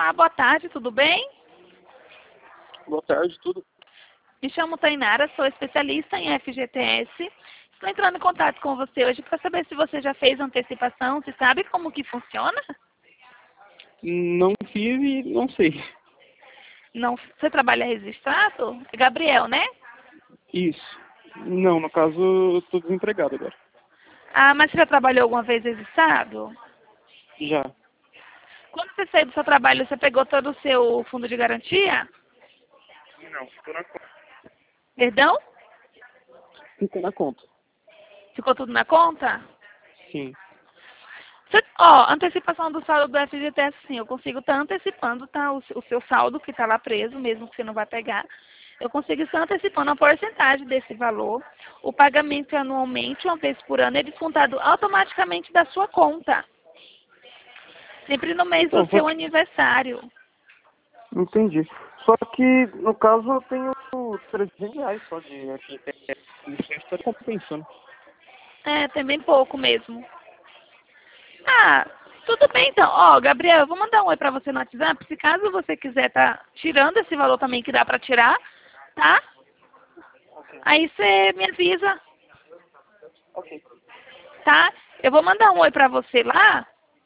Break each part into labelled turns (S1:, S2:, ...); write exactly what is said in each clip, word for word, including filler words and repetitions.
S1: Olá, boa tarde, tudo bem?
S2: Boa tarde, tudo.
S1: Me chamo Tainara, sou especialista em F G T S. Estou entrando em contato com você hoje para saber se você já fez antecipação, se sabe como que funciona?
S2: Não fiz e não sei.
S1: Não, você trabalha registrado? É Gabriel, né?
S2: Isso. Não, no caso, eu estou desempregado agora.
S1: Ah, mas você já trabalhou alguma vez registrado?
S2: Já.
S1: Quando você saiu do seu trabalho, você pegou todo o seu fundo de garantia?
S2: Não, ficou na conta.
S1: Perdão?
S2: Ficou na conta.
S1: Ficou tudo na conta?
S2: Sim.
S1: Você- Ó, antecipação do saldo do F G T S, sim, eu consigo estar antecipando tá, o, o seu saldo que está lá preso, mesmo que você não vai pegar. Eu consigo estar antecipando a porcentagem desse valor. O pagamento é anualmente, uma vez por ano, é descontado automaticamente da sua conta. Sempre no mês do
S2: Então, só
S1: seu
S2: que...
S1: aniversário.
S2: Entendi. Só que, no caso, eu tenho trezentos reais só de F G T S. Isso está compensando.
S1: É, tem bem pouco mesmo. Ah, tudo bem então. Ó, Gabriel, eu vou mandar um oi pra você no WhatsApp. Se caso você quiser tá tirando esse valor também que dá pra tirar, tá? Aí você me avisa,
S2: Ok.
S1: tá? Eu vou mandar um oi pra você lá.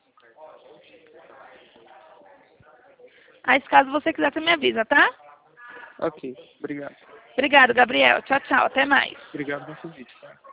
S1: Aí se caso você quiser, você me avisa, tá?
S2: Ok. Obrigado.
S1: Obrigado, Gabriel. Tchau, tchau. Até mais.
S2: Obrigado pelo convite, tá?